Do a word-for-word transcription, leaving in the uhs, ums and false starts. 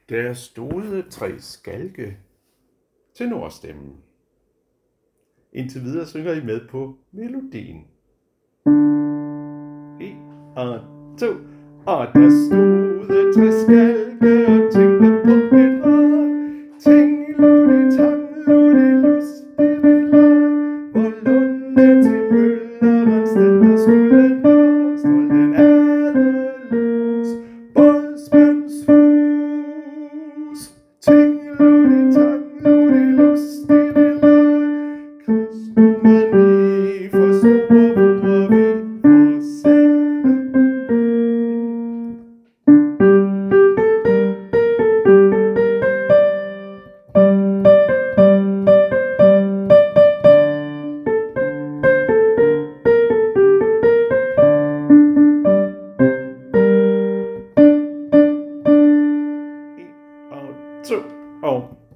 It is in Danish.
Der stod tre skalke til nordstemmen. Indtil videre synger I med på melodien. En og to. Og der stod tre skalke og tænkte på et råd. Tingelude, tangelude, lustige hvor lunde til møllerens datter skulle nå. Stod den adelus, bådsmands hus. Tingelude, tangelude, lustige Kristendemoni for store bruger vi for selv. En og to og